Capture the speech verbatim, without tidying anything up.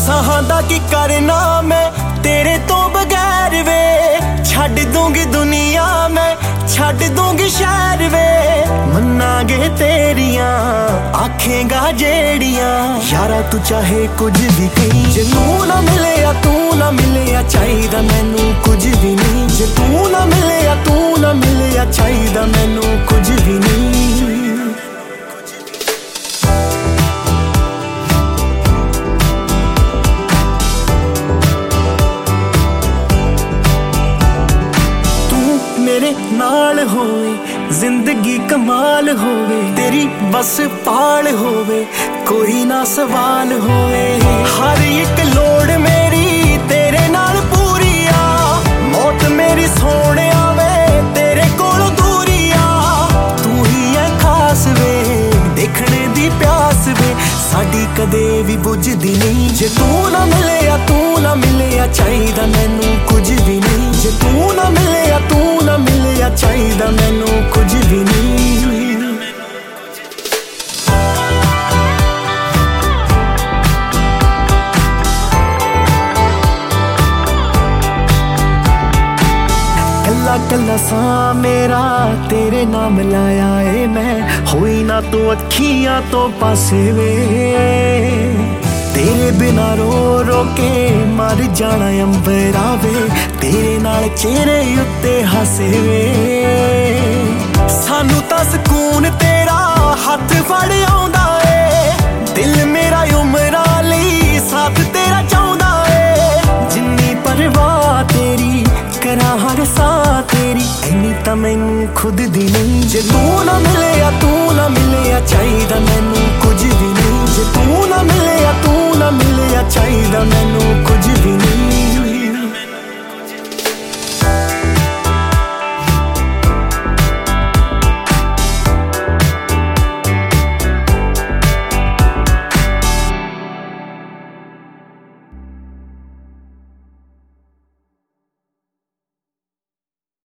ਸਾਹਾਂ ਦਾ ਕੀ ਕਰਨਾ मैं तेरे तो बगैर वे छड़ दूंगी दुनिया मैं छड़ दूंगी शहर वे मन्नागे तेरिया आखेगा जेड़िया यारा तू चाहे कुछ भी कहीं जे तू ना मिले या तू ना मिले या चाहिदा मैनू कुछ भी नहीं जे तू ना मिले या तू ना मिले या चाहिदा मैनू कुछ भी नहीं मेरे नाल होवे जिंदगी कमाल होवे तेरी बस पाल होवे कोई ना सवाल होवे हर एक लोड़ मेरी तेरे नाल पूरी आ मौत मेरी सोने आवे तेरे कोल दूरी आ तू ही है खास वे देखने दी प्यास वे साडी कदे भी बुझदी नहीं जे तू ना मिले या तू ना मिले या चाहिदा मैनू कुछ भी नहीं जे तू ना मिले या तू ना मिले या चाहिदा मैनू कुछ भी नहीं कल्ला कल्ला सा मेरा तेरे नाम लाया ए मैं होई ना तो अखियां तो पासे वे तेरे बिना रो रो के मर जाना अंबरा वे तेरे नाल चेहरे उत्ते हसे वे सानू तां सुकून तेरा हथ फड़ आउंदा ए दिल मेरा उमरां लई साथ तेरा चाहुंदा ए जिन्नी परवाह तेरी करा हर सा तेरी इन्नी तां मैनू खुद दी नहीं जे तू ना मिले या तू ना मिले या चाहिदा मैनू कुछ भी नहीं